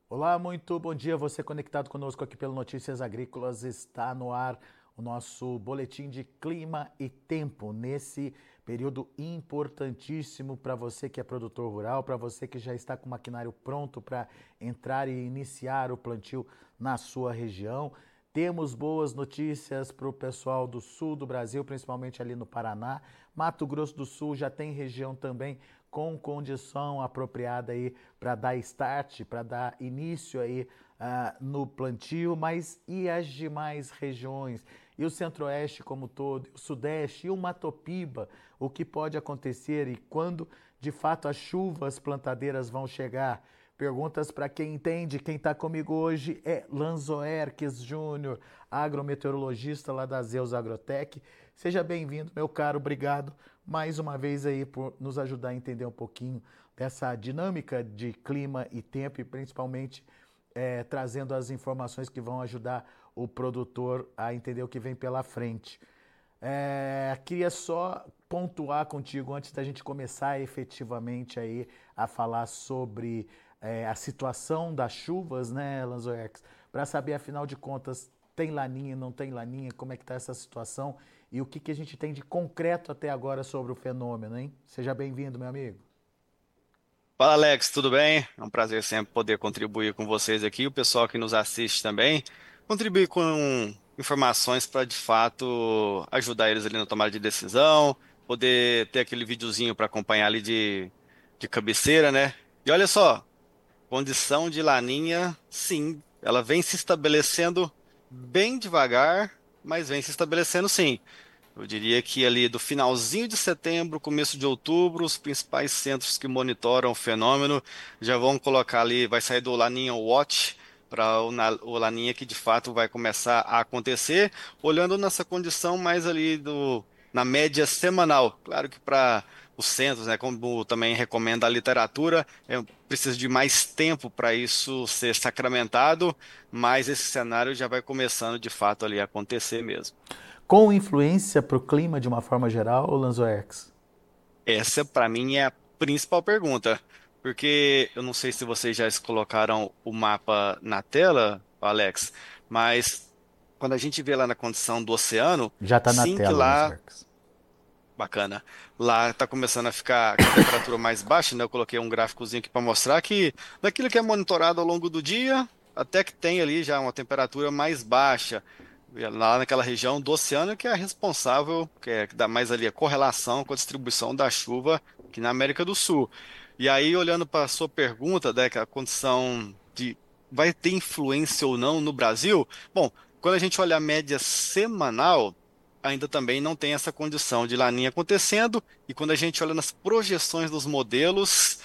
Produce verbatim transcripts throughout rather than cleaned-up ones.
Olá, muito bom dia. Você conectado conosco aqui pelo Notícias Agrícolas. Está no ar o nosso boletim de clima e tempo nesse período importantíssimo para você que é produtor rural, para você que já está com o maquinário pronto para entrar e iniciar o plantio na sua região. Temos boas notícias para o pessoal do sul do Brasil, principalmente ali no Paraná. Mato Grosso do Sul já tem região também com condição apropriada aí para dar start, para dar início aí uh, no plantio, mas e as demais regiões? E o Centro-Oeste como todo, o Sudeste e o Mato Piba, o que pode acontecer e quando de fato as chuvas plantadeiras vão chegar? Perguntas para quem entende. Quem está comigo hoje é Lanzoerques Júnior, agrometeorologista lá da Zeus Agrotech. Seja bem-vindo, meu caro. Obrigado mais uma vez aí por nos ajudar a entender um pouquinho dessa dinâmica de clima e tempo e principalmente é, trazendo as informações que vão ajudar o produtor a entender o que vem pela frente. É, queria só pontuar contigo antes da gente começar efetivamente aí a falar sobre é, a situação das chuvas, né, Lanzoex? Para saber, afinal de contas, tem laninha, não tem laninha, como é que está essa situação e o que, que a gente tem de concreto até agora sobre o fenômeno, hein? Seja bem-vindo, meu amigo. Fala Alex, tudo bem? É um prazer sempre poder contribuir com vocês aqui, o pessoal que nos assiste também, contribuir com informações para de fato ajudar eles ali na tomada de decisão, poder ter aquele videozinho para acompanhar ali de, de cabeceira, né? E olha só, condição de laninha, sim, ela vem se estabelecendo bem devagar, mas vem se estabelecendo sim. Eu diria que ali do finalzinho de setembro, começo de outubro, os principais centros que monitoram o fenômeno já vão colocar ali, vai sair do Laninha Watch para o, na- o Laninha que de fato vai começar a acontecer, olhando nessa condição mais ali do, na média semanal. Claro que para os centros, né, como também recomenda a literatura, é, precisa de mais tempo para isso ser sacramentado, mas esse cenário já vai começando de fato ali a acontecer mesmo. Com influência para o clima de uma forma geral, Lanzoex? Essa, para mim, é a principal pergunta, porque eu não sei se vocês já colocaram o mapa na tela, Alex, mas quando a gente vê lá na condição do oceano, Já está na sim que tela, lá, Lanzoex. bacana, lá está começando a ficar com a temperatura mais baixa, né? Eu coloquei um gráficozinho aqui para mostrar que daquilo que é monitorado ao longo do dia, até que tem ali já uma temperatura mais baixa. Lá naquela região do oceano que é a responsável, que é que dá mais ali a correlação com a distribuição da chuva aqui na América do Sul. E aí, olhando para a sua pergunta, né, que a condição de vai ter influência ou não no Brasil? Bom, quando a gente olha a média semanal, ainda também não tem essa condição de laninha acontecendo, e quando a gente olha nas projeções dos modelos,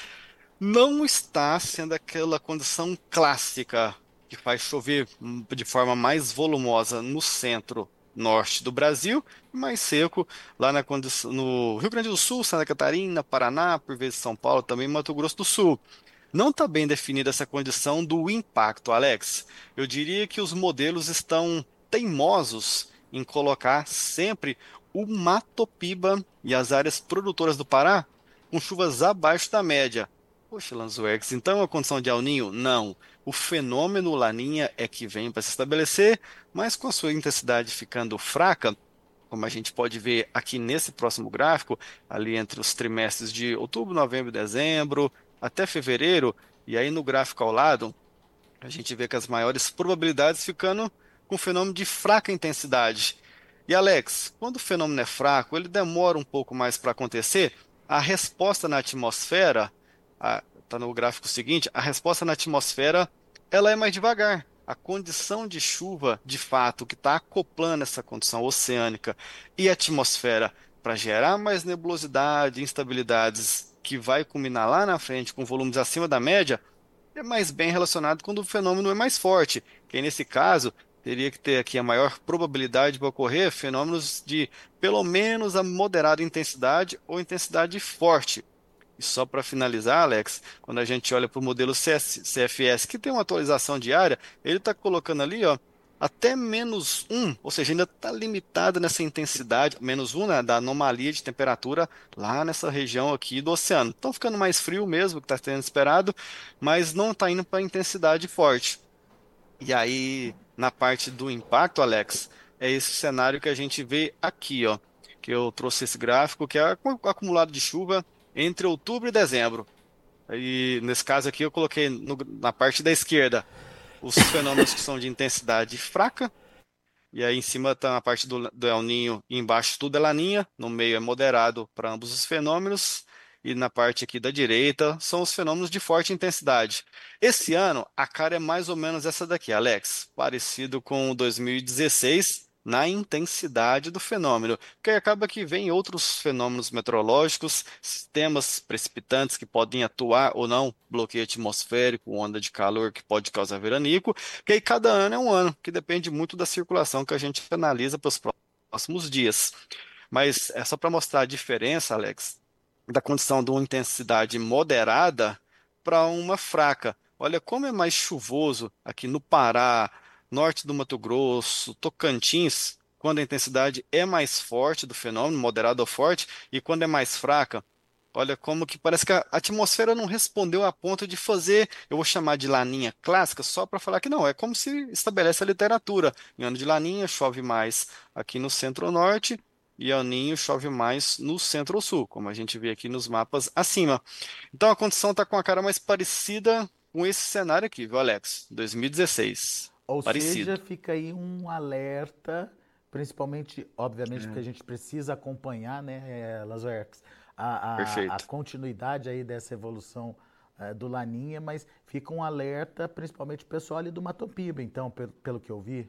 não está sendo aquela condição clássica que faz chover hum, de forma mais volumosa no centro norte do Brasil e mais seco lá na condição, no Rio Grande do Sul, Santa Catarina, Paraná, por vezes São Paulo, também Mato Grosso do Sul. Não está bem definida essa condição do impacto, Alex. Eu diria que os modelos estão teimosos em colocar sempre o Mato Piba e as áreas produtoras do Pará com chuvas abaixo da média. Poxa, Lanzoex, então a condição de El Niño? Não. O fenômeno Laninha é que vem para se estabelecer, mas com a sua intensidade ficando fraca, como a gente pode ver aqui nesse próximo gráfico, ali entre os trimestres de outubro, novembro e dezembro, até fevereiro, e aí no gráfico ao lado, a gente vê que as maiores probabilidades ficando com fenômeno de fraca intensidade. E Alex, quando o fenômeno é fraco, ele demora um pouco mais para acontecer, a resposta na atmosfera, está no gráfico seguinte, a resposta na atmosfera, ela é mais devagar. A condição de chuva, de fato, que está acoplando essa condição oceânica e atmosfera para gerar mais nebulosidade, instabilidades, que vai culminar lá na frente com volumes acima da média, é mais bem relacionado quando o fenômeno é mais forte, que aí, nesse caso teria que ter aqui a maior probabilidade de ocorrer fenômenos de pelo menos a moderada intensidade ou intensidade forte. E só para finalizar, Alex, quando a gente olha para o modelo C S C F S, que tem uma atualização diária, ele está colocando ali, ó, até menos um, ou seja, ainda está limitada nessa intensidade, menos um, né, da anomalia de temperatura lá nessa região aqui do oceano. Estão ficando mais frio mesmo, que está sendo esperado, mas não está indo para intensidade forte. E aí, na parte do impacto, Alex, é esse cenário que a gente vê aqui, ó, que eu trouxe esse gráfico, que é o acumulado de chuva entre outubro e dezembro. E nesse caso aqui eu coloquei no- na parte da esquerda os fenômenos que são de intensidade fraca, e aí em cima está a parte do, do El Ninho e embaixo tudo é Laninha, no meio é moderado para ambos os fenômenos, e na parte aqui da direita são os fenômenos de forte intensidade. Esse ano a cara é mais ou menos essa daqui, Alex, parecido com o dois mil e dezesseis na intensidade do fenômeno, porque acaba que vem outros fenômenos meteorológicos, sistemas precipitantes que podem atuar ou não, bloqueio atmosférico, onda de calor que pode causar veranico, que aí cada ano é um ano, que depende muito da circulação que a gente analisa para os próximos dias. Mas é só para mostrar a diferença, Alex, da condição de uma intensidade moderada para uma fraca. Olha como é mais chuvoso aqui no Pará, norte do Mato Grosso, Tocantins, quando a intensidade é mais forte do fenômeno, moderada ou forte, e quando é mais fraca. Olha como que parece que a atmosfera não respondeu a ponto de fazer, eu vou chamar de laninha clássica, só para falar que não, é como se estabelece a literatura. Em ano de laninha chove mais aqui no centro-norte e El Ninho chove mais no centro-sul, como a gente vê aqui nos mapas acima. Então a condição está com a cara mais parecida com esse cenário aqui, viu, Alex? dois mil e dezesseis. Ou seja, Parecido. fica aí um alerta, principalmente, obviamente, porque a É, gente precisa acompanhar, né, é, Lazoerx, a, a, a perfeito. continuidade aí dessa evolução é, do Laninha, mas fica um alerta, principalmente o pessoal ali do Matopiba, então, pelo, pelo que eu vi.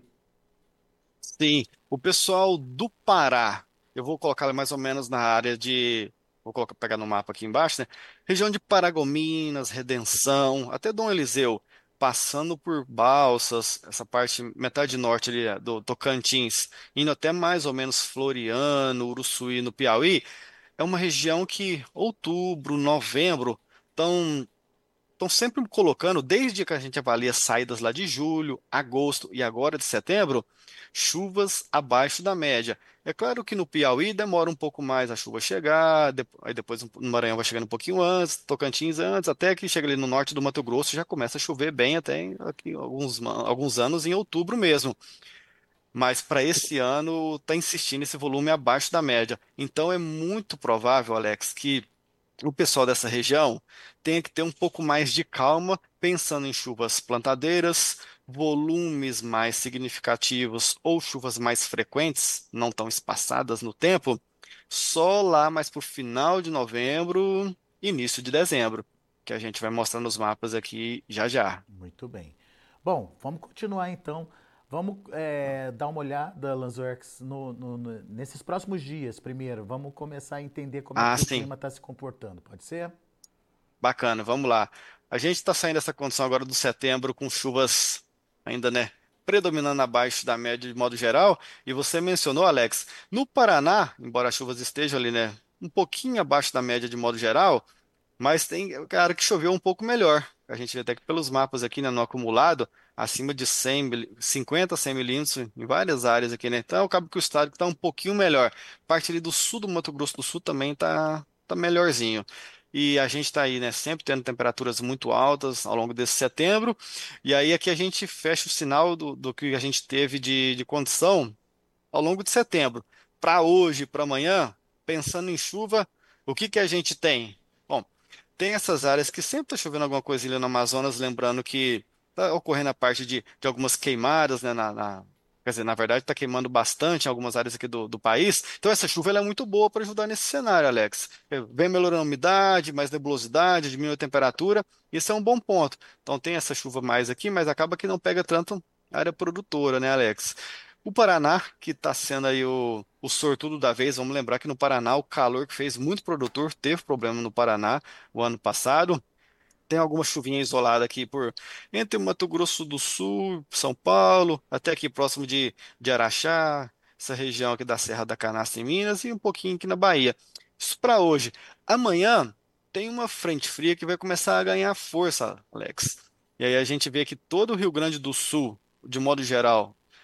Sim, o pessoal do Pará, eu vou colocar mais ou menos na área de, vou colocar, pegar no mapa aqui embaixo, né? Região de Paragominas, Redenção, até Dom Eliseu, passando por Balsas, essa parte, metade norte ali é, do Tocantins, indo até mais ou menos Floriano, Uruçuí, no Piauí, é uma região que outubro, novembro, estão estão sempre colocando, desde que a gente avalia saídas lá de julho, agosto e agora de setembro, chuvas abaixo da média. É claro que no Piauí demora um pouco mais a chuva chegar, de- aí depois no Maranhão vai chegando um pouquinho antes, Tocantins antes, até que chega ali no norte do Mato Grosso já começa a chover bem até em- aqui alguns, ma- alguns anos em outubro mesmo. Mas para esse ano está insistindo esse volume abaixo da média. Então é muito provável, Alex, que o pessoal dessa região tenha que ter um pouco mais de calma, pensando em chuvas plantadeiras, volumes mais significativos ou chuvas mais frequentes, não tão espaçadas no tempo, só lá mais para o final de novembro, início de dezembro, que a gente vai mostrar nos mapas aqui já já. Muito bem. Bom, vamos continuar então. Vamos é, dar uma olhada, Lanzorx, no, no- no- nesses próximos dias primeiro. Vamos começar a entender como é Ah, que o sim, clima está se comportando. Pode ser? bacana, vamos lá. A gente está saindo dessa condição agora do setembro com chuvas ainda, né, predominando abaixo da média de modo geral. E você mencionou, Alex, no Paraná, embora as chuvas estejam ali, né, um pouquinho abaixo da média de modo geral, mas tem, cara, que choveu um pouco melhor. A gente vê até que pelos mapas aqui, né, no acumulado, acima de cem, mili- cinquenta, cem milímetros em várias áreas aqui, né? Então, acaba que o estado está um pouquinho melhor. Parte ali do sul do Mato Grosso do Sul também tá, tá melhorzinho. E a gente está aí, né, sempre tendo temperaturas muito altas ao longo desse setembro. E aí aqui a gente fecha o sinal do, do que a gente teve de, de condição ao longo de setembro. Para hoje, para amanhã, pensando em chuva, o que que a gente tem? Bom, tem essas áreas que sempre está chovendo alguma coisinha no Amazonas, lembrando que está ocorrendo a parte de, de algumas queimadas, né, na, na- quer dizer, na verdade está queimando bastante em algumas áreas aqui do, do país. Então essa chuva ela é muito boa para ajudar nesse cenário, Alex. É, vem melhorando a umidade, mais nebulosidade, diminui a temperatura. Isso é um bom ponto. Então tem essa chuva mais aqui, mas acaba que não pega tanto a área produtora, né, Alex? O Paraná, que está sendo aí o, o sortudo da vez, vamos lembrar que no Paraná o calor que fez muito produtor teve problema no Paraná o ano passado. Tem alguma chuvinha isolada aqui por entre o Mato Grosso do Sul, São Paulo, até aqui próximo de, de Araxá, essa região aqui da Serra da Canastra em Minas e um pouquinho aqui na Bahia. Isso para hoje. Amanhã tem uma frente fria que vai começar a ganhar força, Alex. E aí a gente vê que todo o Rio Grande do Sul, de modo geral,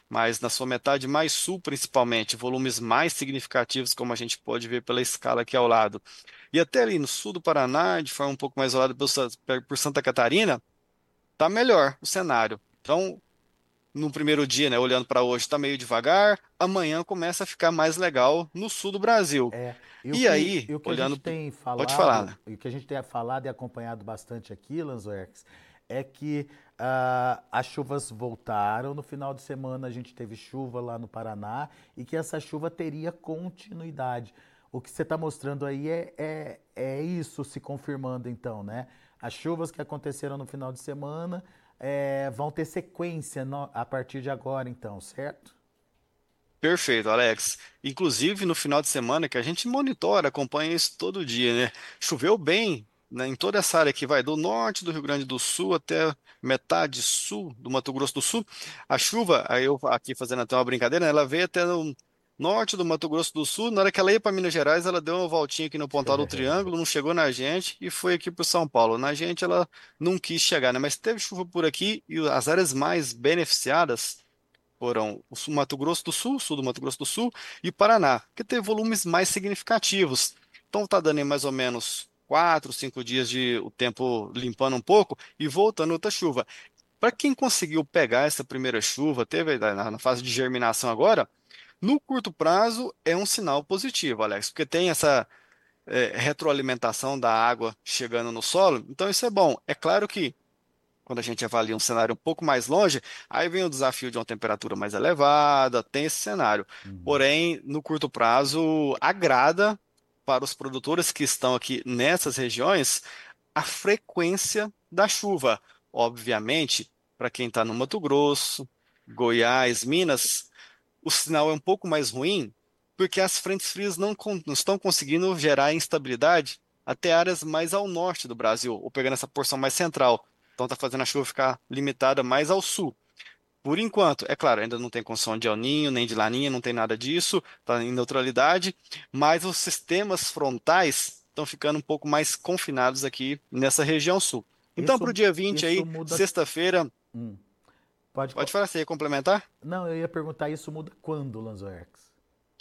mas na sua metade mais sul, principalmente, volumes mais significativos, como a gente pode ver pela escala aqui ao lado. E até ali no sul do Paraná, de forma um pouco mais isolada por Sa- por Santa Catarina, tá melhor o cenário. Então, no primeiro dia, né, olhando para hoje, está meio devagar. Amanhã começa a ficar mais legal no sul do Brasil. É, e o E que, aí, e o que a olhando, gente pro- tem pode falar, falado, né? e o que a gente tem falado e acompanhado bastante aqui, Lanzoex, é que ah, as chuvas voltaram. No final de semana a gente teve chuva lá no Paraná e que essa chuva teria continuidade. O que você está mostrando aí é, é, é isso se confirmando então, né? As chuvas que aconteceram no final de semana eh, vão ter sequência no- a partir de agora, então, certo? Perfeito, Alex. Inclusive no final de semana que a gente monitora, acompanha isso todo dia, né? Choveu bem, né, em toda essa área que vai do norte do Rio Grande do Sul até metade sul do Mato Grosso do Sul. A chuva, aí eu aqui fazendo até uma brincadeira, né, ela veio até o norte do Mato Grosso do Sul. Na hora que ela ia para Minas Gerais, ela deu uma voltinha aqui no Pontal do Triângulo, não chegou na gente e foi aqui para São Paulo. Na gente ela não quis chegar, né? Mas teve chuva por aqui e as áreas mais beneficiadas foram o Sul- Mato Grosso do Sul, sul do Mato Grosso do Sul e Paraná, que teve volumes mais significativos. Então está dando aí mais ou menos quatro, cinco dias de o tempo limpando um pouco e voltando outra chuva. Para quem conseguiu pegar essa primeira chuva, teve na, na fase de germinação agora, no curto prazo é um sinal positivo, Alex, porque tem essa eh, retroalimentação da água chegando no solo, então isso é bom. É claro que quando a gente avalia um cenário um pouco mais longe, aí vem o desafio de uma temperatura mais elevada, tem esse cenário. Uhum. Porém, no curto prazo, agrada para os produtores que estão aqui nessas regiões a frequência da chuva. Obviamente, para quem está no Mato Grosso, Goiás, Minas, o sinal é um pouco mais ruim, porque as frentes frias não, con- não estão conseguindo gerar instabilidade até áreas mais ao norte do Brasil, ou pegando essa porção mais central. Então está fazendo a chuva ficar limitada mais ao sul. Por enquanto, é claro, ainda não tem condição de El Niño, nem de Laninha, não tem nada disso, está em neutralidade, mas os sistemas frontais estão ficando um pouco mais confinados aqui nessa região sul. Então, para o Isso, dia vinte isso aí, muda. sexta-feira, Hum, pode. pode co- falar, você ia complementar? Não, eu ia perguntar isso muda quando, Lanzoex?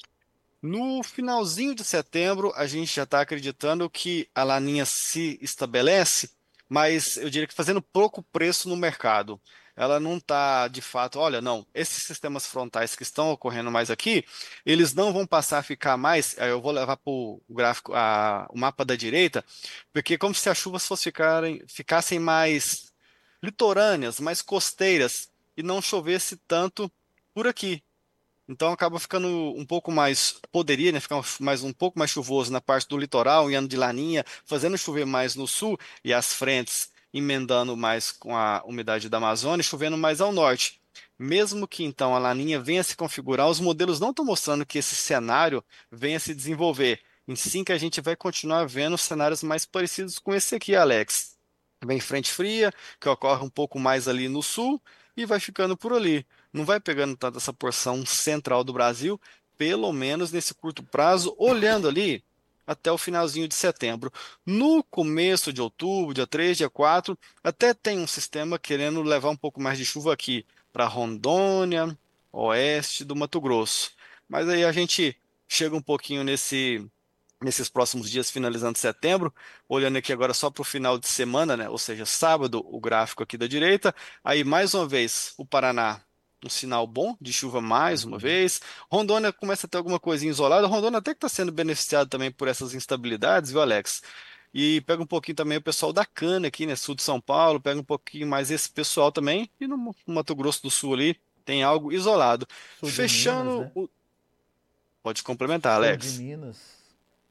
No finalzinho de setembro, a gente já está acreditando que a laninha se estabelece, mas eu diria que fazendo pouco preço no mercado. Ela não está de fato, olha, não, esses sistemas frontais que estão ocorrendo mais aqui, eles não vão passar a ficar mais. Aí eu vou levar para o gráfico, a- o mapa da direita, porque é como se as chuvas fossem ficarem, ficassem mais litorâneas, mais costeiras, e não chovesse tanto por aqui. Então acaba ficando um pouco mais, poderia, né, ficar um- mais um pouco mais chuvoso na parte do litoral, em ano de laninha, fazendo chover mais no sul e as frentes emendando mais com a umidade da Amazônia, chovendo mais ao norte. Mesmo que então a laninha venha se configurar, os modelos não estão mostrando que esse cenário venha se desenvolver. Em sim que a gente vai continuar vendo cenários mais parecidos com esse aqui, Alex. Vem frente fria, que ocorre um pouco mais ali no sul e vai ficando por ali. Não vai pegando tanto essa porção central do Brasil, pelo menos nesse curto prazo, olhando ali até o finalzinho de setembro. No começo de outubro, dia três, dia quatro, até tem um sistema querendo levar um pouco mais de chuva aqui para Rondônia, oeste do Mato Grosso. Mas aí a gente chega um pouquinho nesse nesses próximos dias, finalizando setembro, olhando aqui agora só para o final de semana, né? Ou seja, sábado, o gráfico aqui da direita. Aí, mais uma vez, o Paraná, um sinal bom de chuva mais uma Uhum. vez. Rondônia começa a ter alguma coisinha isolada. Rondônia até que está sendo beneficiado também por essas instabilidades, viu, Alex? E pega um pouquinho também o pessoal da cana aqui, né? Sul de São Paulo, pega um pouquinho mais esse pessoal também. E no Mato Grosso do Sul ali tem algo isolado. Sul de Minas, Fechando né? o. Pode complementar, Sul de Alex. Minas.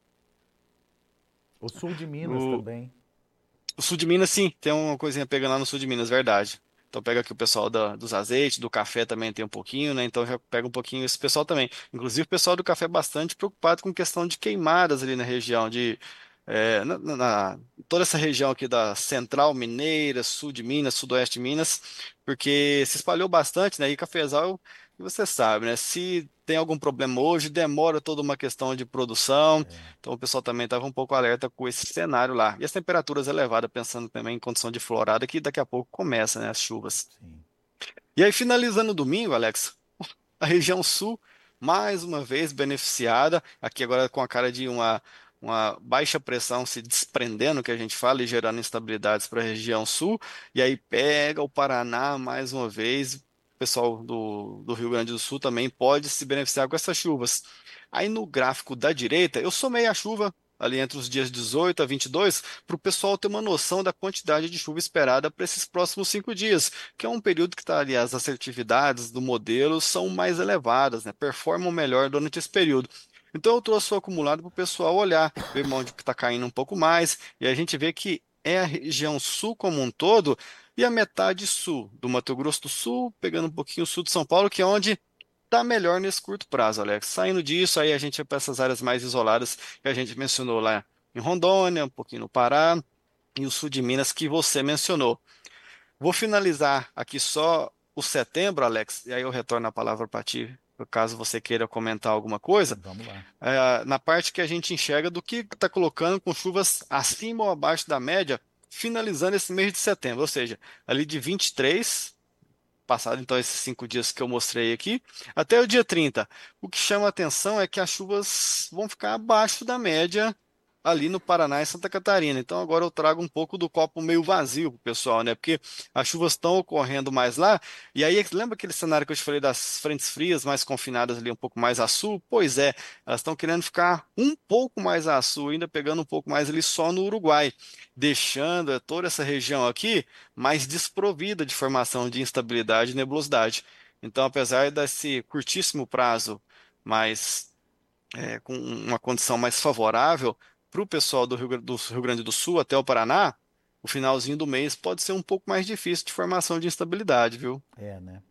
O sul de Minas No, também. O sul de Minas, sim, tem uma coisinha pegando lá no sul de Minas, verdade. Então pega aqui o pessoal da- dos azeites, do café também tem um pouquinho, né? Então já pega um pouquinho esse pessoal também. Inclusive o pessoal do café é bastante preocupado com questão de queimadas ali na região, de é, na, na- na- toda essa região aqui da Central Mineira, sul de Minas, sudoeste de Minas, porque se espalhou bastante, né? E cafezal, você sabe, né? Se tem algum problema hoje, demora toda uma questão de produção. Então o pessoal também estava um pouco alerta com esse cenário lá. E as temperaturas elevadas, pensando também em condição de florada, que daqui a pouco começa, né, as chuvas. Sim. E aí, finalizando o domingo, Alex, A região sul, mais uma vez beneficiada, aqui agora com a cara de uma, uma baixa pressão se desprendendo, que a gente fala, e gerando instabilidades para a região sul, e aí pega o Paraná mais uma vez. O pessoal do, do Rio Grande do Sul também pode se beneficiar com essas chuvas. Aí no gráfico da direita, eu somei a chuva ali entre os dias dezoito a vinte e dois, para o pessoal ter uma noção da quantidade de chuva esperada para esses próximos cinco dias, que é um período que tá ali, as assertividades do modelo são mais elevadas, né? Performam melhor durante esse período. Então eu trouxe o acumulado para o pessoal olhar, ver onde está caindo um pouco mais, e a gente vê que é a região sul como um todo e a metade sul do Mato Grosso do Sul, pegando um pouquinho o sul de São Paulo, que é onde está melhor nesse curto prazo, Alex. Saindo disso, aí a gente vai para essas áreas mais isoladas que a gente mencionou lá em Rondônia, um pouquinho no Pará e o sul de Minas que você mencionou. Vou finalizar aqui só o setembro, Alex, e aí eu retorno a palavra para ti, caso você queira comentar alguma coisa, Vamos lá. é, na parte que a gente enxerga do que está colocando com chuvas acima ou abaixo da média, finalizando esse mês de setembro, ou seja, ali de vinte e três passado, então, esses cinco dias que eu mostrei aqui, até o dia trinta. O que chama a atenção é que as chuvas vão ficar abaixo da média ali no Paraná e Santa Catarina. Então, agora eu trago um pouco do copo meio vazio pro pessoal, né? Porque as chuvas estão ocorrendo mais lá. E aí, lembra aquele cenário que eu te falei das frentes frias mais confinadas ali um pouco mais a sul? Pois é, elas estão querendo ficar um pouco mais a sul, ainda pegando um pouco mais ali só no Uruguai, deixando toda essa região aqui mais desprovida de formação de instabilidade e nebulosidade. Então, apesar desse curtíssimo prazo, mas é, com uma condição mais favorável para o pessoal do Rio, Gra- do Rio Grande do Sul até o Paraná, o finalzinho do mês pode ser um pouco mais difícil de formação de instabilidade, viu? É, né?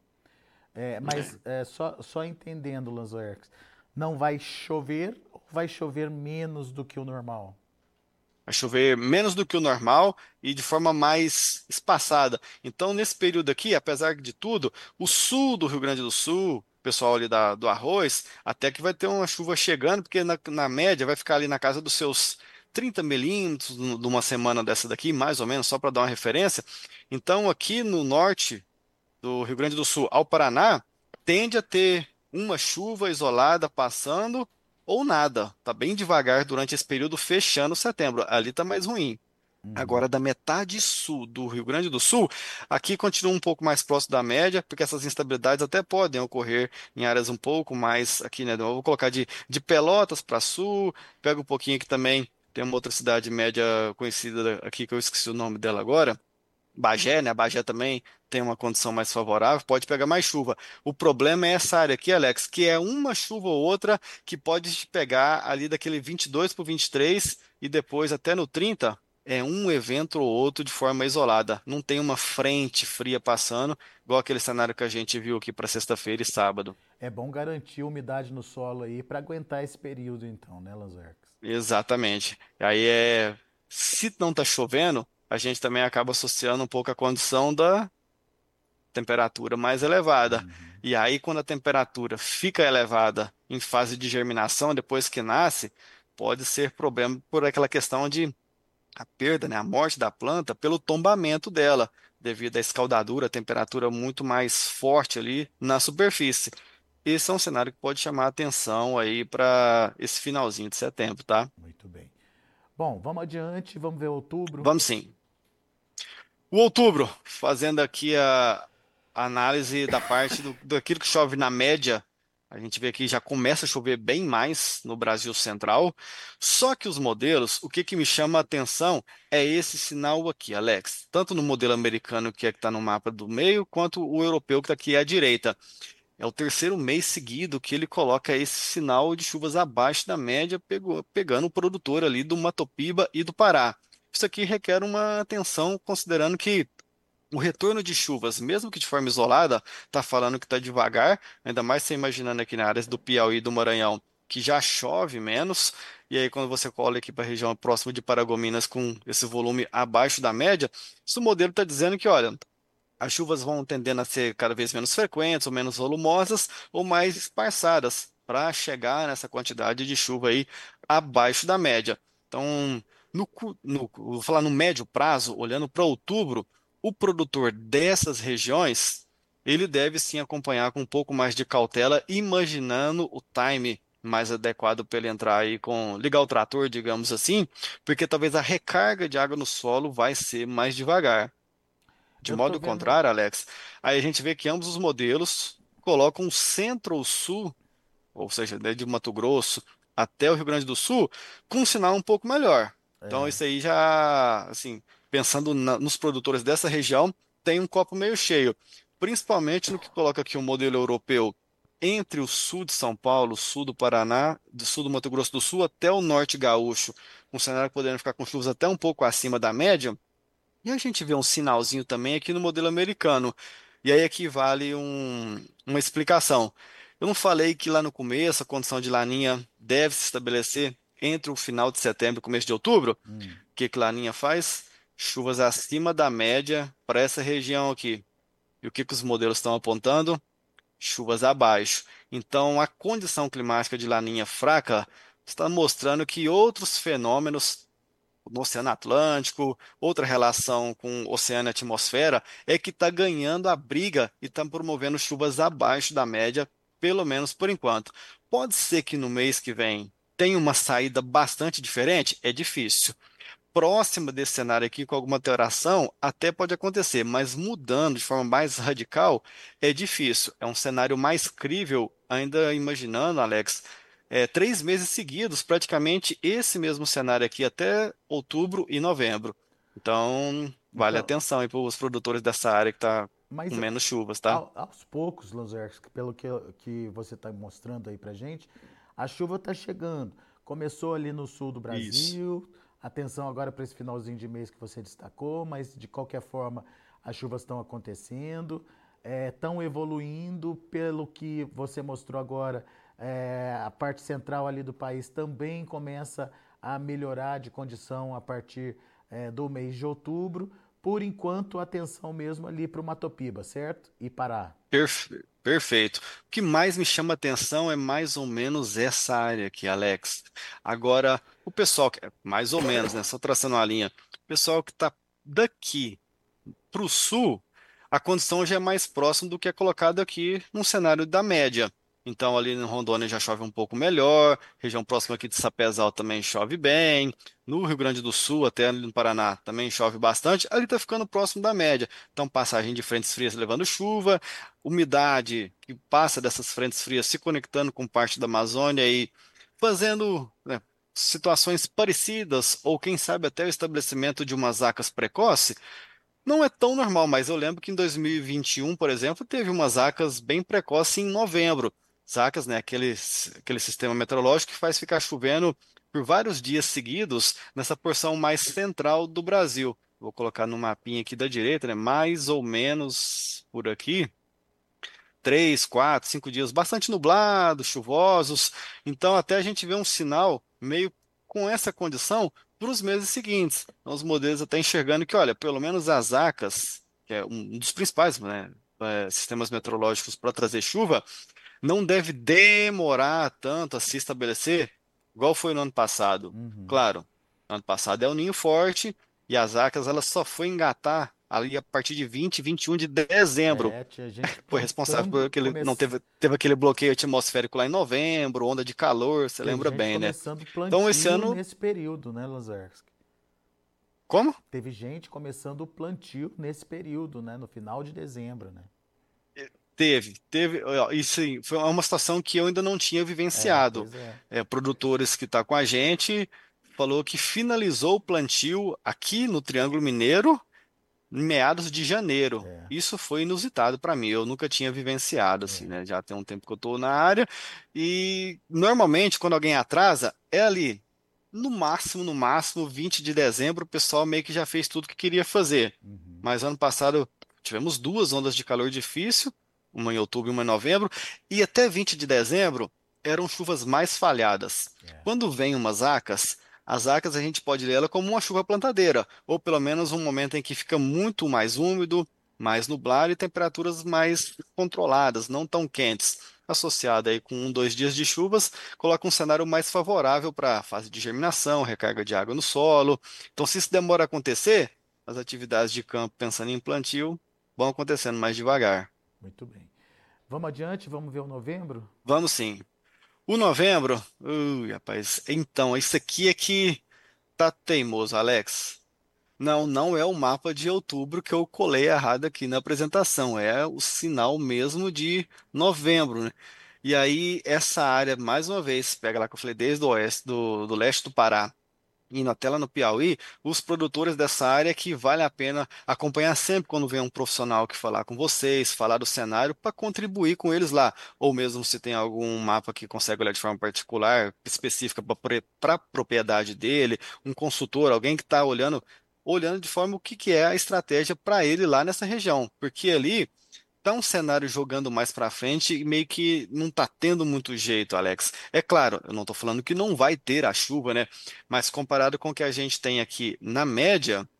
É, mas É. é, só, só entendendo, Lanzoerx, não vai chover ou vai chover menos do que o normal? Vai chover menos do que o normal e de forma mais espaçada. Então, nesse período aqui, apesar de tudo, o sul do Rio Grande do Sul, o pessoal ali da- do arroz, até que vai ter uma chuva chegando, porque na, na média vai ficar ali na casa dos seus trinta milímetros num- numa semana dessa daqui, mais ou menos, só para dar uma referência. Então, aqui no norte do Rio Grande do Sul ao Paraná, tende a ter uma chuva isolada passando ou nada. Tá bem devagar durante esse período, fechando setembro. Ali tá mais ruim. Uhum. Agora, da metade sul do Rio Grande do Sul, aqui continua um pouco mais próximo da média, porque essas instabilidades até podem ocorrer em áreas um pouco mais aqui, né? Eu vou colocar de, de Pelotas para sul, pega um pouquinho aqui também. Tem uma outra cidade média conhecida aqui, que eu esqueci o nome dela agora. Bagé, né? Bagé também tem uma condição mais favorável, pode pegar mais chuva. O problema é essa área aqui, Alex, que é uma chuva ou outra que pode te pegar ali daquele vinte e dois para o vinte e três e depois até no trinta é um evento ou outro de forma isolada. Não tem uma frente fria passando, igual aquele cenário que a gente viu aqui para sexta-feira e sábado. É bom garantir umidade no solo aí para aguentar esse período, então, né, Lanzoerx? Exatamente. Aí é, se não está chovendo, a gente também acaba associando um pouco a condição da temperatura mais elevada. Uhum. E aí, quando a temperatura fica elevada em fase de germinação, depois que nasce, pode ser problema por aquela questão de a perda, né, a morte da planta pelo tombamento dela, devido à escaldadura, a temperatura muito mais forte ali na superfície. Esse é um cenário que pode chamar a atenção aí para esse finalzinho de setembro, tá? Muito bem. Bom, vamos adiante, vamos ver outubro. Vamos sim. O outubro, fazendo aqui a a análise da parte do, daquilo que chove na média, a gente vê que já começa a chover bem mais no Brasil Central. Só que os modelos, o que que me chama a atenção é esse sinal aqui, Alex. Tanto no modelo americano, que é que está no mapa do meio, quanto o europeu, que está aqui à direita. É o terceiro mês seguido que ele coloca esse sinal de chuvas abaixo da média, pegou- pegando o produtor ali do Mato Piba e do Pará. Isso aqui requer uma atenção, considerando que o retorno de chuvas, mesmo que de forma isolada, está falando que está devagar, ainda mais você imaginando aqui na área do Piauí e do Maranhão, que já chove menos, e aí quando você cola aqui para a região próxima de Paragominas com esse volume abaixo da média, isso o modelo está dizendo que, olha, as chuvas vão tendendo a ser cada vez menos frequentes, ou menos volumosas, ou mais esparçadas, para chegar nessa quantidade de chuva aí abaixo da média. Então, no, cu- no- vou falar no médio prazo, olhando para outubro, o produtor dessas regiões, ele deve sim acompanhar com um pouco mais de cautela, imaginando o time mais adequado para ele entrar aí com ligar o trator, digamos assim, porque talvez a recarga de água no solo vai ser mais devagar. De Eu tô modo vendo. contrário, Alex, aí a gente vê que ambos os modelos colocam o centro ou sul, ou seja, desde Mato Grosso até o Rio Grande do Sul, com um sinal um pouco melhor. Então, É, isso aí já, assim, pensando na- nos produtores dessa região, tem um copo meio cheio, principalmente no que coloca aqui o modelo europeu entre o sul de São Paulo, sul do Paraná, do sul do Mato Grosso do Sul até o norte gaúcho, um cenário podendo ficar com chuvas até um pouco acima da média. E a gente vê um sinalzinho também aqui no modelo americano. E aí aqui vale um- uma explicação. Eu não falei que lá no começo a condição de laninha deve se estabelecer entre o final de setembro e o começo de outubro? O hum, que que laninha faz? Chuvas acima da média para essa região aqui. E o que que os modelos estão apontando? Chuvas abaixo. Então, a condição climática de laninha fraca está mostrando que outros fenômenos no Oceano Atlântico, outra relação com o oceano e atmosfera, é que está ganhando a briga e está promovendo chuvas abaixo da média, pelo menos por enquanto. Pode ser que no mês que vem tenha uma saída bastante diferente? É difícil. Próxima desse cenário aqui, com alguma alteração, até pode acontecer, mas mudando de forma mais radical é difícil. É um cenário mais crível, ainda imaginando, Alex, é, três meses seguidos, praticamente esse mesmo cenário aqui até outubro e novembro. Então, vale então, atenção aí para os produtores dessa área que está com mas menos chuvas, tá? ao- aos poucos, Lanzerski, pelo que, que você está mostrando aí pra gente, a chuva está chegando. Começou ali no sul do Isso. Brasil, atenção agora para esse finalzinho de mês que você destacou, mas de qualquer forma as chuvas estão acontecendo, estão evoluindo pelo que você mostrou agora. É, a parte central ali do país também começa a melhorar de condição a partir é, do mês de outubro. Por enquanto, atenção mesmo ali para o Matopiba, certo? E Pará. Perfe- Perfeito. O que mais me chama atenção é mais ou menos essa área aqui, Alex. Agora, o pessoal, que mais ou menos, né? Só traçando uma linha, o pessoal que está daqui para o sul, a condição já é mais próxima do que é colocado aqui no cenário da média. Então, ali em Rondônia já chove um pouco melhor, região próxima aqui de Sapezal também chove bem, no Rio Grande do Sul, até ali no Paraná, também chove bastante, ali está ficando próximo da média. Então, passagem de frentes frias levando chuva, umidade que passa dessas frentes frias se conectando com parte da Amazônia e fazendo, né, situações parecidas, ou quem sabe até o estabelecimento de umas acas precoces. Não é tão normal, mas eu lembro que em dois mil e vinte e um, por exemplo, teve umas acas bem precoces em novembro. Sacas, né? Aquele, aquele sistema meteorológico que faz ficar chovendo por vários dias seguidos nessa porção mais central do Brasil. Vou colocar no mapinha aqui da direita, né? Mais ou menos por aqui três, quatro, cinco dias bastante nublados, chuvosos. Então, até a gente vê um sinal meio com essa condição para os meses seguintes. Então, os modelos até enxergando que, olha, pelo menos as ACAS, que é um dos principais, né, é, sistemas meteorológicos para trazer chuva, não deve demorar tanto a se estabelecer, igual foi no ano passado. Uhum. Claro, no ano passado é o ninho forte e as ACAS ela só foi engatar ali a partir de vinte, vinte e um de dezembro. É, tinha gente Foi responsável por plantando, aquele, come... não teve, teve aquele bloqueio atmosférico lá em novembro, onda de calor, você teve lembra gente bem, né? começando Então esse plantio ano, nesse período, né, Lazarski? como? Teve gente começando o plantio nesse período, né, no final de dezembro, né? Teve, teve, ó, isso aí, foi uma situação que eu ainda não tinha É, vivenciado. pois é. É, produtores que tá com a gente falou que finalizou o plantio aqui no Triângulo Mineiro em meados de janeiro. É, Isso foi inusitado para mim, eu nunca tinha vivenciado assim, é. né? Já tem um tempo que eu estou na área e normalmente quando alguém atrasa é ali no máximo, no máximo vinte de dezembro, o pessoal meio que já fez tudo que queria fazer. Uhum. Mas ano passado tivemos duas ondas de calor difícil, uma em outubro e uma em novembro, e até vinte de dezembro eram chuvas mais falhadas. É. Quando vem umas acas, as acas a gente pode ler ela como uma chuva plantadeira, ou pelo menos um momento em que fica muito mais úmido, mais nublado e temperaturas mais controladas, não tão quentes. Associada aí com um, dois dias de chuvas, coloca um cenário mais favorável para a fase de germinação, recarga de água no solo. Então, se isso demora a acontecer, as atividades de campo pensando em plantio vão acontecendo mais devagar. Muito bem. Vamos adiante, vamos ver o novembro? Vamos sim. O novembro, ui, rapaz, então, isso aqui é que tá teimoso, Alex. Não, não é o mapa de outubro que eu colei errado aqui na apresentação, é o sinal mesmo de novembro, né? E aí, essa área, mais uma vez, pega lá que eu falei, desde o oeste, do, do leste do Pará e na tela no Piauí, os produtores dessa área que vale a pena acompanhar sempre quando vem um profissional que falar com vocês, falar do cenário, para contribuir com eles lá. Ou mesmo se tem algum mapa que consegue olhar de forma particular, específica para a propriedade dele, um consultor, alguém que está olhando, olhando de forma o que, que é a estratégia para ele lá nessa região. Porque ali tá um cenário jogando mais pra frente e meio que não tá tendo muito jeito, Alex. É claro, eu não tô falando que não vai ter a chuva, né? Mas comparado com o que a gente tem aqui na média,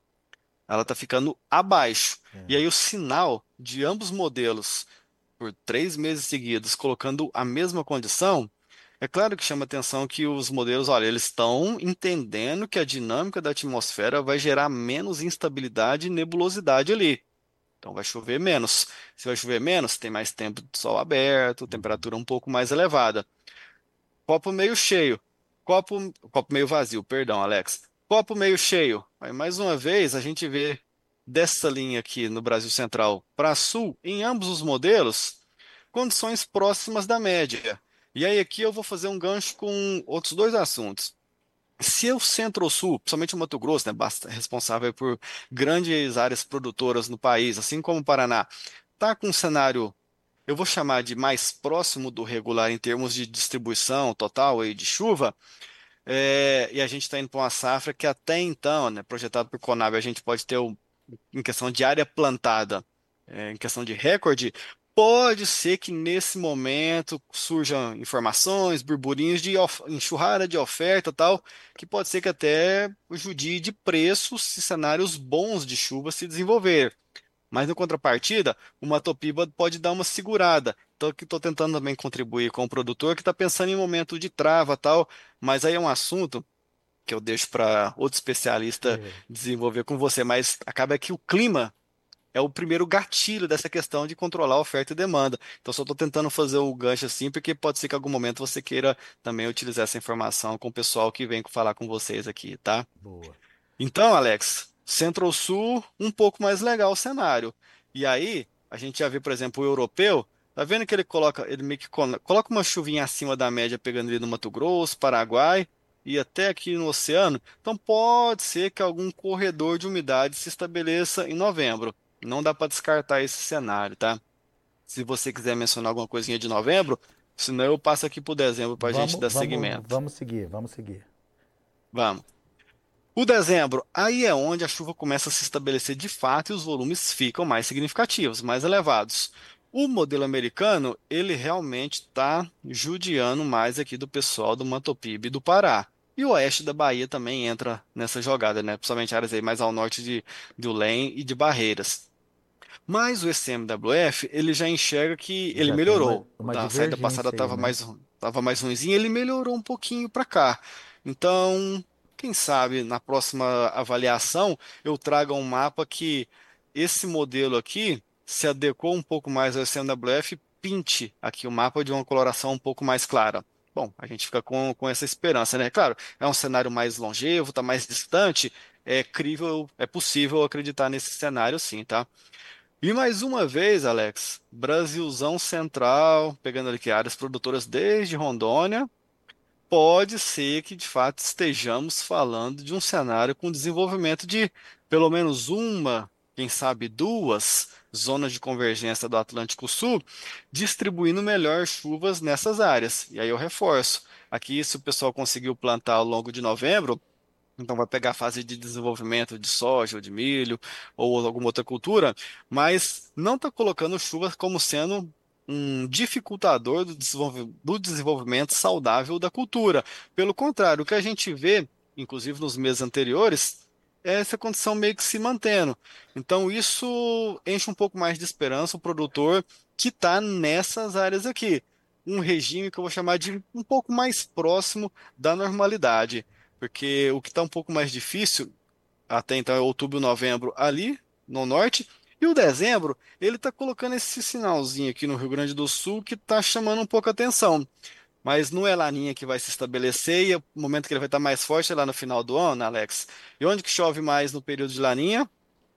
ela tá ficando abaixo. E É. aí o sinal de ambos modelos por três meses seguidos colocando a mesma condição, é claro que chama atenção que os modelos, olha, eles estão entendendo que a dinâmica da atmosfera vai gerar menos instabilidade e nebulosidade ali. Então vai chover menos. Se vai chover menos, tem mais tempo de sol aberto, Uhum. temperatura um pouco mais elevada. Copo meio cheio. Copo, copo meio vazio, perdão, Alex. Copo meio cheio. Aí mais uma vez a gente vê dessa linha aqui no Brasil Central para Sul, em ambos os modelos, condições próximas da média. E aí aqui eu vou fazer um gancho com outros dois assuntos. Se o Centro-Sul, principalmente o Mato Grosso, né, basta- responsável por grandes áreas produtoras no país, assim como o Paraná, está com um cenário, eu vou chamar de mais próximo do regular em termos de distribuição total aí de chuva, é, e a gente está indo para uma safra que até então, né, projetado por Conab, a gente pode ter, o- em questão de área plantada, é, em questão de recorde, pode ser que nesse momento surjam informações, burburinhos de of- enxurrada de oferta e tal, que pode ser que até judie de preços se cenários bons de chuva se desenvolver. Mas, em contrapartida, o Matopiba pode dar uma segurada. Então, que estou tentando também contribuir com o produtor que está pensando em momento de trava tal, mas aí é um assunto que eu deixo para outro especialista É. desenvolver com você. Mas acaba que o clima é o primeiro gatilho dessa questão de controlar a oferta e demanda. Então, só estou tentando fazer o gancho assim, porque pode ser que em algum momento você queira também utilizar essa informação com o pessoal que vem falar com vocês aqui, tá? Boa. Então, Alex, Centro-Sul, um pouco mais legal o cenário. E aí, a gente já vê, por exemplo, o europeu, tá vendo que ele coloca, ele meio que colo- coloca uma chuvinha acima da média, pegando ali no Mato Grosso, Paraguai e até aqui no oceano. Então, pode ser que algum corredor de umidade se estabeleça em novembro. Não dá para descartar esse cenário, tá? Se você quiser mencionar alguma coisinha de novembro, senão eu passo aqui para dezembro para a gente Vamos, dar vamos, seguimento. vamos seguir, vamos seguir. Vamos. O dezembro, aí é onde a chuva começa a se estabelecer de fato e os volumes ficam mais significativos, mais elevados. O modelo americano, ele realmente está judiando mais aqui do pessoal do Matopiba e do Pará. E o oeste da Bahia também entra nessa jogada, né? Principalmente áreas aí mais ao norte de, do Lem e de Barreiras. Mas o S M W F, ele já enxerga que ele Já tem uma, melhorou. O uma da saída passada divergência aí, estava né? mais, tava mais ruinzinho, ele melhorou um pouquinho para cá. Então, quem sabe na próxima avaliação eu traga um mapa que esse modelo aqui se adequou um pouco mais ao S M W F, pinte aqui o mapa de uma coloração um pouco mais clara. Bom, a gente fica com, com essa esperança, né? Claro, é um cenário mais longevo, está mais distante, é crível, é possível acreditar nesse cenário sim, tá? E mais uma vez, Alex, Brasilzão Central, pegando aqui áreas produtoras desde Rondônia, pode ser que de fato estejamos falando de um cenário com desenvolvimento de pelo menos uma, quem sabe duas zonas de convergência do Atlântico Sul, distribuindo melhor chuvas nessas áreas. E aí eu reforço. Aqui, se o pessoal conseguiu plantar ao longo de novembro, então vai pegar a fase de desenvolvimento de soja ou de milho ou alguma outra cultura, mas não está colocando chuva como sendo um dificultador do desenvolve- do desenvolvimento saudável da cultura. Pelo contrário, o que a gente vê, inclusive nos meses anteriores, é essa condição meio que se mantendo. Então isso enche um pouco mais de esperança o produtor que está nessas áreas aqui. Um regime que eu vou chamar de um pouco mais próximo da normalidade. Porque o que está um pouco mais difícil, até então é outubro, novembro ali no norte, E o dezembro, ele está colocando esse sinalzinho aqui no Rio Grande do Sul que está chamando um pouco a atenção. Mas não é Laninha que vai se estabelecer e o momento que ele vai estar mais forte é lá no final do ano, Alex. E onde que chove mais no período de Laninha?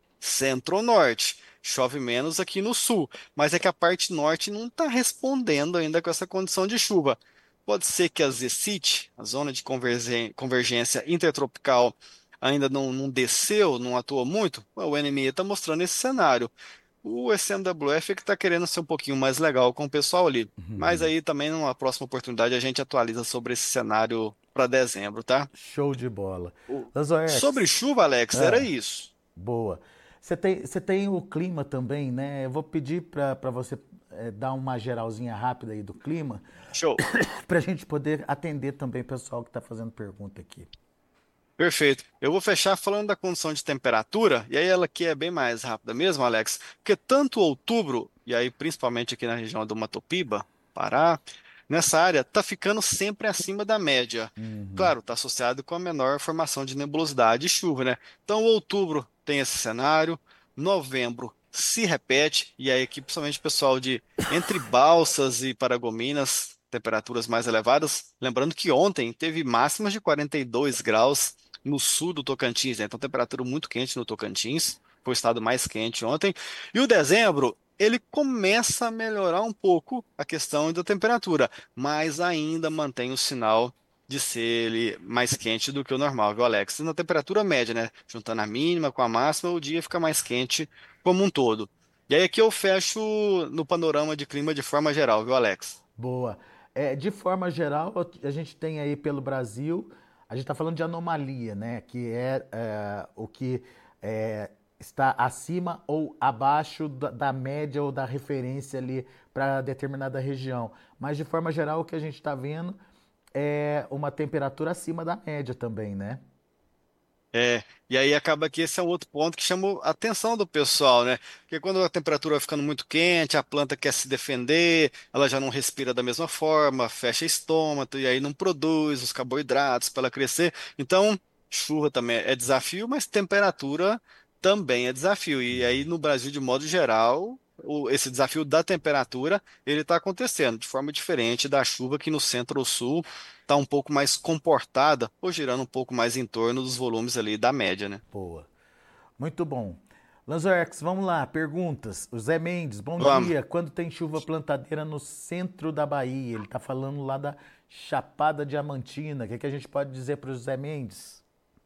Centro-Norte. Chove menos aqui no sul, mas é que a parte norte não está respondendo ainda com essa condição de chuva. Pode ser que a Z-City, a zona de convergê- convergência intertropical, ainda não, não desceu, não atuou muito. O N M E está mostrando esse cenário. O S M W F é que está querendo ser um pouquinho mais legal com o pessoal ali. Mas Uhum. aí também, numa próxima oportunidade, a gente atualiza sobre esse cenário para dezembro, tá? Show de bola. O- Sobre Lazoex, chuva, Alex, era ah, isso. boa. Você tem, você tem o clima também, né? Eu vou pedir para você eh, dar uma geralzinha rápida aí do clima, Show. para a gente poder atender também o pessoal que está fazendo pergunta aqui. Perfeito. Eu vou fechar falando da condição de temperatura, e aí ela aqui é bem mais rápida mesmo, Alex, porque tanto outubro, e aí principalmente aqui na região do Matopiba, Pará, nessa área, está ficando sempre acima da média. Uhum. Claro, está associado com a menor formação de nebulosidade e chuva, né? Então, outubro tem esse cenário, novembro se repete, e aí aqui principalmente o pessoal de entre Balsas e Paragominas, temperaturas mais elevadas. Lembrando que ontem teve máximas de quarenta e dois graus no sul do Tocantins, né? Então, temperatura muito quente no Tocantins, foi o estado mais quente ontem. E o dezembro, ele começa a melhorar um pouco a questão da temperatura, mas ainda mantém o sinal de ser ele mais quente do que o normal, viu, Alex? Na temperatura média, né? Juntando a mínima com a máxima, o dia fica mais quente como um todo. E aí aqui eu fecho no panorama de clima de forma geral, viu, Alex? Boa. É, de forma geral, a gente tem aí pelo Brasil, a gente está falando de anomalia, né? Que é, é, o que é, está acima ou abaixo da, da média ou da referência ali para determinada região. Mas de forma geral, o que a gente está vendo é uma temperatura acima da média também, né? É, e aí acaba que esse é um outro ponto que chama a atenção do pessoal, né? Porque quando a temperatura vai ficando muito quente, a planta quer se defender, ela já não respira da mesma forma, fecha estômago e aí não produz os carboidratos para ela crescer. Então, chuva também é desafio, mas temperatura também é desafio. E aí no Brasil, de modo geral, o- esse desafio da temperatura, ele está acontecendo de forma diferente da chuva que no centro ou sul está um pouco mais comportada ou girando um pouco mais em torno dos volumes ali da média, né? Boa. Muito bom. Lanzoex, vamos lá, perguntas. O Zé Mendes, bom Vamos. dia. Quando tem chuva plantadeira no centro da Bahia? Ele está falando lá da Chapada Diamantina. O que, é que a gente pode dizer para o Zé Mendes?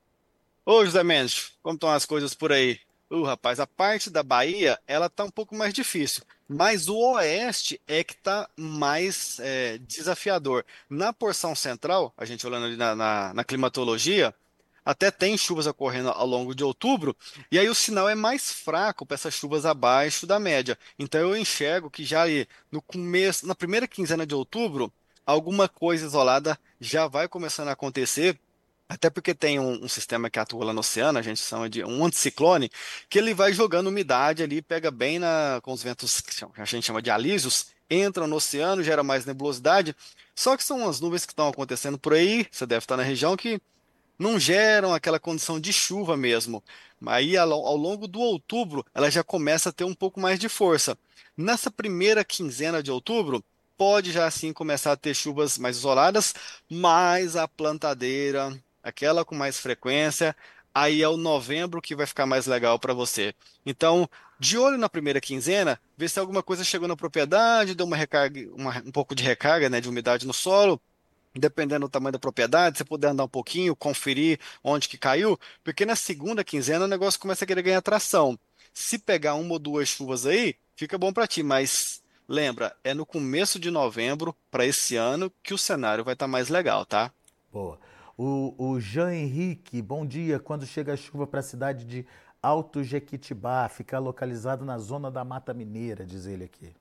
Ô, José Mendes, como estão as coisas por aí? Uh, rapaz, a parte da Bahia, ela tá um pouco mais difícil, mas o oeste é que tá mais é, desafiador. Na porção central, a gente olhando ali na, na, na climatologia, até tem chuvas ocorrendo ao longo de outubro, e aí o sinal é mais fraco para essas chuvas abaixo da média. Então eu enxergo que já ali no começo, na primeira quinzena de outubro, alguma coisa isolada já vai começando a acontecer. Até porque tem um, um sistema que atua lá no oceano, a gente chama de um anticiclone, que ele vai jogando umidade ali, pega bem na, com os ventos que chama- a gente chama de alísios, entra no oceano, gera mais nebulosidade. Só que são as nuvens que estão acontecendo por aí, você deve estar na região, que não geram aquela condição de chuva mesmo. Aí, ao ao longo do outubro, ela já começa a ter um pouco mais de força. Nessa primeira quinzena de outubro, pode já assim começar a ter chuvas mais isoladas, mas a plantadeira, aquela com mais frequência, aí é o novembro que vai ficar mais legal para você. Então, de olho na primeira quinzena, vê se alguma coisa chegou na propriedade, deu uma recarga, uma- um pouco de recarga, né, de umidade no solo. Dependendo do tamanho da propriedade, você puder andar um pouquinho, conferir onde que caiu, porque na segunda quinzena o negócio começa a querer ganhar tração. Se pegar uma ou duas chuvas aí, fica bom para ti, mas lembra, é no começo de novembro para esse ano que o cenário vai estar mais legal, tá? Boa. O, o Jean Henrique, bom dia. Quando chega a chuva para a cidade de Alto Jequitibá, fica localizado na zona da Mata Mineira, diz ele aqui.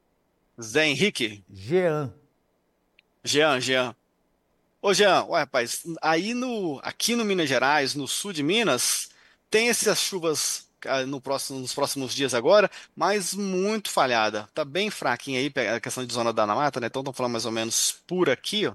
Zé Henrique, Jean. Jean, Jean. Ô Jean, ué, rapaz, aí no, aqui no Minas Gerais, no sul de Minas, tem essas chuvas ah, no próximo- nos próximos dias agora, mas muito falhada. Tá bem fraquinha aí, pe- a questão de zona da mata, né? Então estão falando mais ou menos por aqui, ó.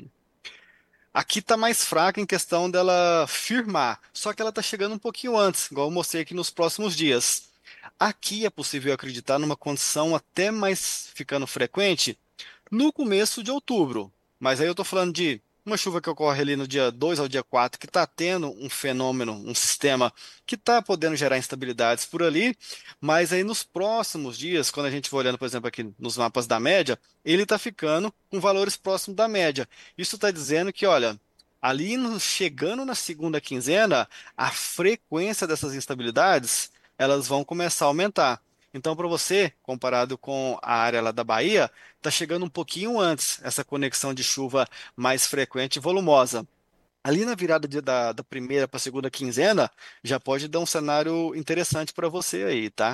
Aqui tá mais fraca em questão dela firmar, só que ela tá chegando um pouquinho antes, igual eu mostrei aqui nos próximos dias. Aqui é possível acreditar numa condição até mais ficando frequente no começo de outubro. Mas aí eu estou falando de uma chuva que ocorre ali no dia dois ao dia quatro, que está tendo um fenômeno, um sistema que está podendo gerar instabilidades por ali, mas aí nos próximos dias, quando a gente for olhando, por exemplo, aqui nos mapas da média, ele está ficando com valores próximos da média. Isso está dizendo que, olha, ali no- chegando na segunda quinzena, a frequência dessas instabilidades, elas vão começar a aumentar. Então, para você, comparado com a área lá da Bahia, está chegando um pouquinho antes essa conexão de chuva mais frequente e volumosa. Ali na virada de- da, da primeira para a segunda quinzena, já pode dar um cenário interessante para você aí, tá?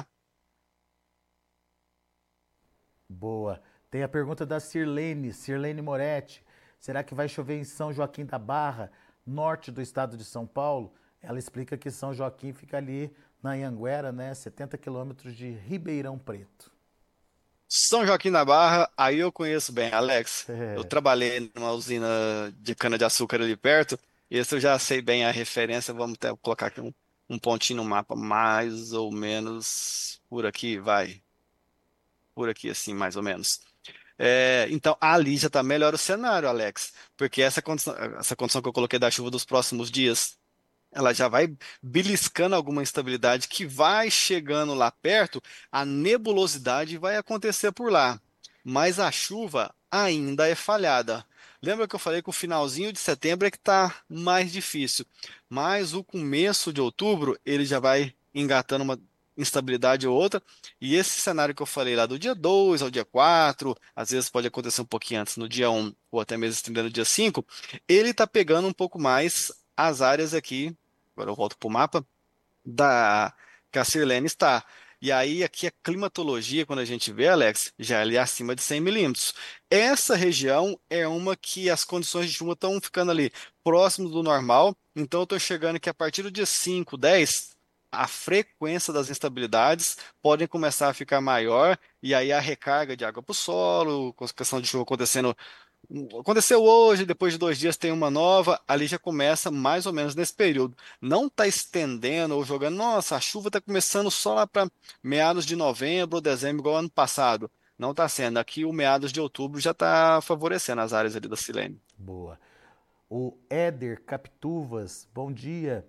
Boa. Tem a pergunta da Sirlene, Sirlene Moretti. Será que vai chover em São Joaquim da Barra, norte do estado de São Paulo? Ela explica que São Joaquim fica ali na Anhanguera, né? setenta quilômetros de Ribeirão Preto. São Joaquim da Barra, aí eu conheço bem, Alex. Eu É, trabalhei numa usina de cana-de-açúcar ali perto, e esse eu já sei bem a referência. Vamos até colocar aqui um, um pontinho no mapa, mais ou menos por aqui, vai. Por aqui, assim, mais ou menos. É, então, ali já está melhor o cenário, Alex, porque essa condição, essa condição que eu coloquei da chuva dos próximos dias, ela já vai beliscando alguma instabilidade que vai chegando lá perto, a nebulosidade vai acontecer por lá, mas a chuva ainda é falhada. Lembra que eu falei que o finalzinho de setembro é que está mais difícil, mas o começo de outubro ele já vai engatando uma instabilidade ou outra, e esse cenário que eu falei lá do dia dois ao dia quatro, às vezes pode acontecer um pouquinho antes, no dia um ou até mesmo estendendo no dia cinco, ele está pegando um pouco mais as áreas aqui. Agora eu volto para o mapa da que a Sirlene está. E aí, aqui a climatologia, quando a gente vê, Alex, já é ali acima de cem milímetros. Essa região é uma que as condições de chuva estão ficando ali próximo do normal. Então, eu estou chegando que a partir do dia cinco, dez, a frequência das instabilidades podem começar a ficar maior. E aí, a recarga de água para o solo, com a questão de chuva acontecendo. Aconteceu hoje, depois de dois dias tem uma nova, ali já começa mais ou menos nesse período. Não está estendendo ou jogando, nossa, a chuva está começando só lá para meados de novembro ou dezembro, igual ano passado. Não está sendo. Aqui o meados de outubro já está favorecendo as áreas ali da Silene. boa. O Éder Capituvas, bom dia.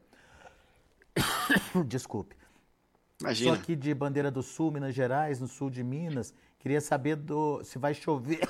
Desculpe. Sou Imagina. aqui de Bandeira do Sul, Minas Gerais, no sul de Minas. Queria saber do, se vai chover,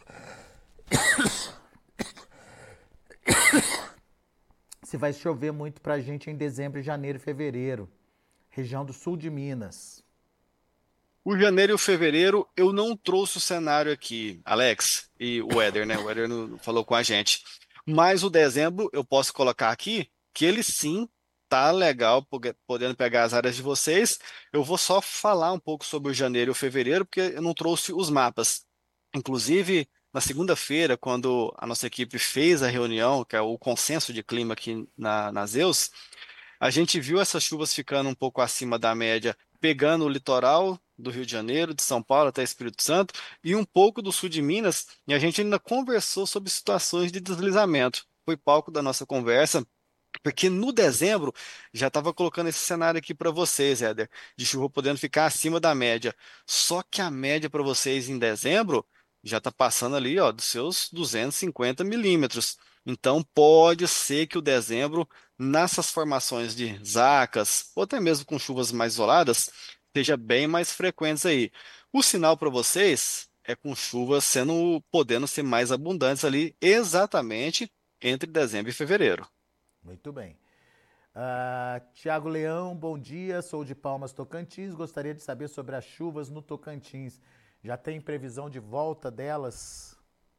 se vai chover muito pra gente em dezembro, janeiro e fevereiro. Região do sul de Minas. O janeiro e o fevereiro eu não trouxe o cenário aqui, Alex, e o Éder, né? O Éder não falou com a gente. Mas o dezembro eu posso colocar aqui que ele sim tá legal, poge- podendo pegar as áreas de vocês. Eu vou só falar um pouco sobre o janeiro e o fevereiro, porque eu não trouxe os mapas. Inclusive, na segunda-feira, quando a nossa equipe fez a reunião, que é o consenso de clima aqui na, na Zeus, a gente viu essas chuvas ficando um pouco acima da média, pegando o litoral do Rio de Janeiro, de São Paulo até Espírito Santo e um pouco do sul de Minas, e a gente ainda conversou sobre situações de deslizamento. Foi palco da nossa conversa, porque no dezembro já estava colocando esse cenário aqui para vocês, Éder, de chuva podendo ficar acima da média. Só que a média para vocês em dezembro já está passando ali, ó, dos seus duzentos e cinquenta milímetros. Então pode ser que o dezembro, nessas formações de zacas, ou até mesmo com chuvas mais isoladas, seja bem mais frequentes aí. O sinal para vocês é com chuvas sendo podendo ser mais abundantes ali, exatamente entre dezembro e fevereiro. Muito bem. Ah, Tiago Leão, bom dia. Sou de Palmas, Tocantins. Gostaria de saber sobre as chuvas no Tocantins. Já tem previsão de volta delas?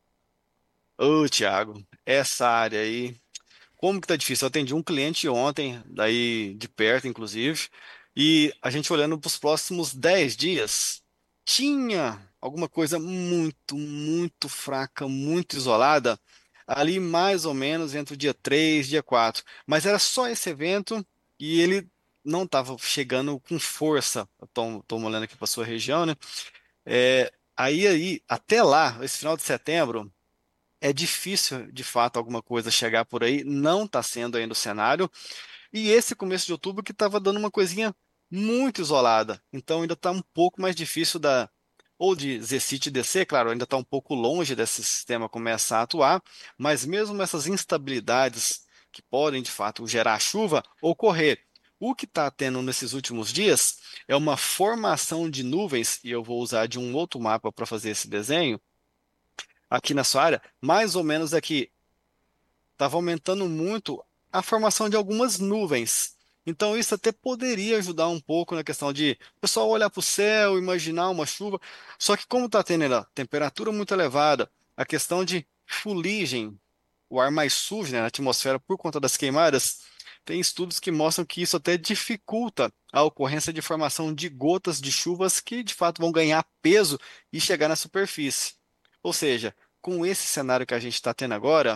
Ô, Thiago, essa área aí, como que tá difícil? Eu atendi um cliente ontem, daí de perto, inclusive, e a gente olhando para os próximos dez dias, tinha alguma coisa muito, muito fraca, muito isolada, ali mais ou menos entre o dia três e dia quatro. Mas era só esse evento e ele não estava chegando com força. Estou olhando aqui para sua região, né? É, aí, aí, até lá, esse final de setembro. É difícil, de fato, alguma coisa chegar por aí, não está sendo ainda o cenário. E esse começo de outubro que estava dando uma coisinha muito isolada. Então ainda está um pouco mais difícil da ou de Zecit descer, claro, ainda está um pouco longe desse sistema começar a atuar, mas mesmo essas instabilidades que podem de fato gerar chuva ocorrer. O que está tendo nesses últimos dias é uma formação de nuvens, e eu vou usar de um outro mapa para fazer esse desenho aqui na sua área, mais ou menos aqui. Estava aumentando muito a formação de algumas nuvens. Então, isso até poderia ajudar um pouco na questão de o pessoal olhar para o céu, imaginar uma chuva. Só que, como está tendo a temperatura muito elevada, a questão de fuligem, o ar mais sujo, né, na atmosfera por conta das queimadas, tem estudos que mostram que isso até dificulta a ocorrência de formação de gotas de chuvas que, de fato, vão ganhar peso e chegar na superfície. Ou seja, com esse cenário que a gente está tendo agora.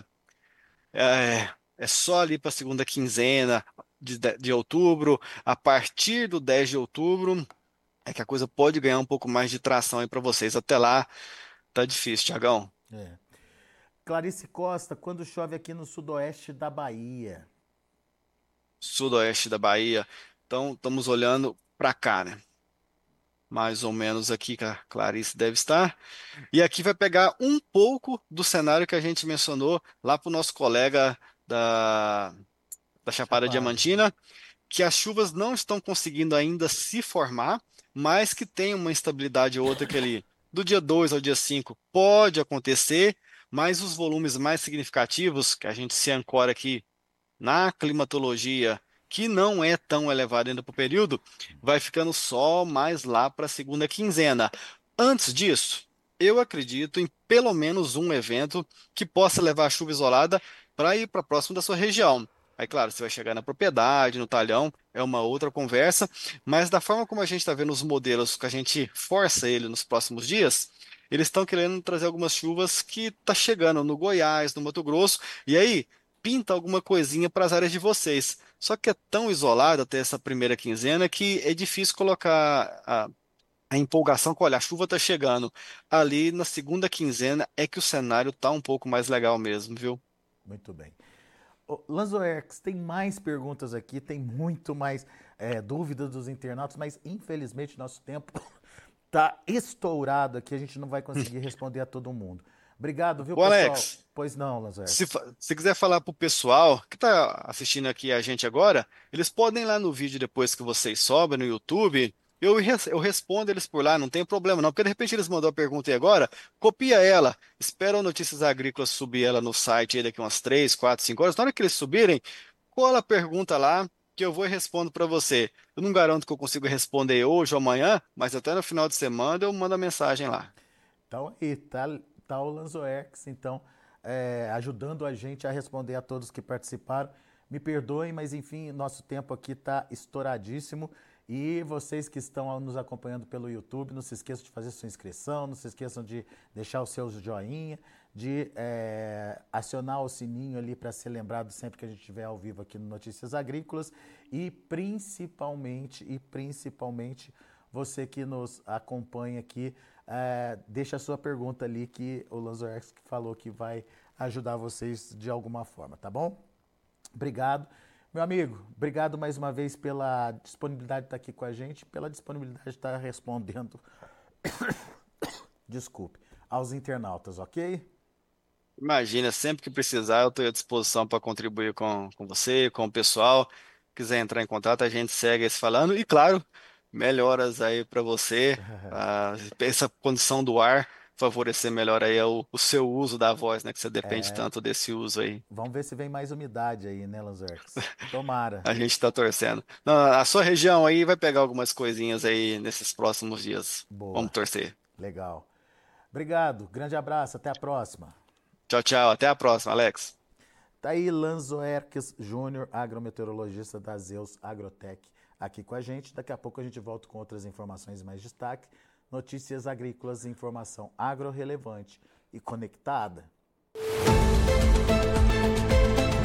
É, é só ali para a segunda quinzena de, de de outubro. A partir do dez de outubro é que a coisa pode ganhar um pouco mais de tração aí para vocês. Até lá tá difícil, Tiagão. É. Clarice Costa, quando chove aqui no sudoeste da Bahia? Sudoeste da Bahia. Então estamos olhando para cá, né? Mais ou menos aqui que a Clarice deve estar. E aqui vai pegar um pouco do cenário que a gente mencionou lá para o nosso colega da, da Chapada Chapada. Diamantina, que as chuvas não estão conseguindo ainda se formar, mas que tem uma instabilidade ou outra que ali, do dia dois ao dia cinco pode acontecer, mas os volumes mais significativos, que a gente se ancora aqui na climatologia, que não é tão elevado ainda para o período, vai ficando só mais lá para a segunda quinzena. Antes disso, eu acredito em pelo menos um evento que possa levar a chuva isolada para ir para próximo da sua região. Aí, claro, você vai chegar na propriedade, no talhão, é uma outra conversa, mas da forma como a gente está vendo os modelos que a gente força ele nos próximos dias, eles estão querendo trazer algumas chuvas que tá chegando no Goiás, no Mato Grosso, e aí pinta alguma coisinha para as áreas de vocês. Só que é tão isolado até essa primeira quinzena que é difícil colocar a, a empolgação com, olha, a chuva está chegando. Ali na segunda quinzena é que o cenário tá um pouco mais legal mesmo, viu? Muito bem. Ô, Lanzoex, tem mais perguntas aqui, tem muito mais é, dúvidas dos internautas, mas infelizmente nosso tempo está estourado aqui, a gente não vai conseguir responder a todo mundo. Obrigado, viu, Ô, pessoal? Alex, Pois não, se, Lanzoex. fa- se quiser falar pro pessoal que está assistindo aqui a gente agora, eles podem ir lá no vídeo depois que vocês sobem no YouTube. Eu, res- eu respondo eles por lá, não tem problema não, porque de repente eles mandou a pergunta aí agora, copia ela, espera o Notícias Agrícolas subir ela no site aí daqui umas três, quatro, cinco horas. Na hora que eles subirem, cola a pergunta lá que eu vou e respondo para você. Eu não garanto que eu consigo responder hoje ou amanhã, mas até no final de semana eu mando a mensagem lá. Então aí, tá, tá o Lanzoex, então, é, ajudando a gente a responder a todos que participaram. Me perdoem, mas enfim, nosso tempo aqui está estouradíssimo. E vocês que estão nos acompanhando pelo YouTube, não se esqueçam de fazer sua inscrição, não se esqueçam de deixar o seu joinha, de é, acionar o sininho ali para ser lembrado sempre que a gente estiver ao vivo aqui no Notícias Agrícolas e principalmente, e principalmente você que nos acompanha aqui, é, deixa a sua pergunta ali que o Lanzoex falou que vai ajudar vocês de alguma forma, tá bom? Obrigado. Meu amigo, obrigado mais uma vez pela disponibilidade de estar aqui com a gente, pela disponibilidade de estar respondendo, desculpe, aos internautas, ok? Imagina, sempre que precisar, eu estou à disposição para contribuir com, com você, com o pessoal. Quiser entrar em contato, a gente segue se falando. E claro, melhoras aí para você, ah, essa condição do ar, favorecer melhor aí o, o seu uso da voz, né? Que você depende É, tanto desse uso aí. vamos ver se vem mais umidade aí, né, Lanzoex? Tomara. A gente está torcendo. Não, a sua região aí vai pegar algumas coisinhas aí nesses próximos dias. Vamos Boa, torcer. legal. Obrigado, grande abraço, até a próxima. Tchau, tchau. Até a próxima, Alex. Tá aí Lanzoerques Júnior, agrometeorologista da Zeus Agrotech, aqui com a gente. Daqui a pouco a gente volta com outras informações mais destaque, notícias agrícolas e informação agro relevante e conectada.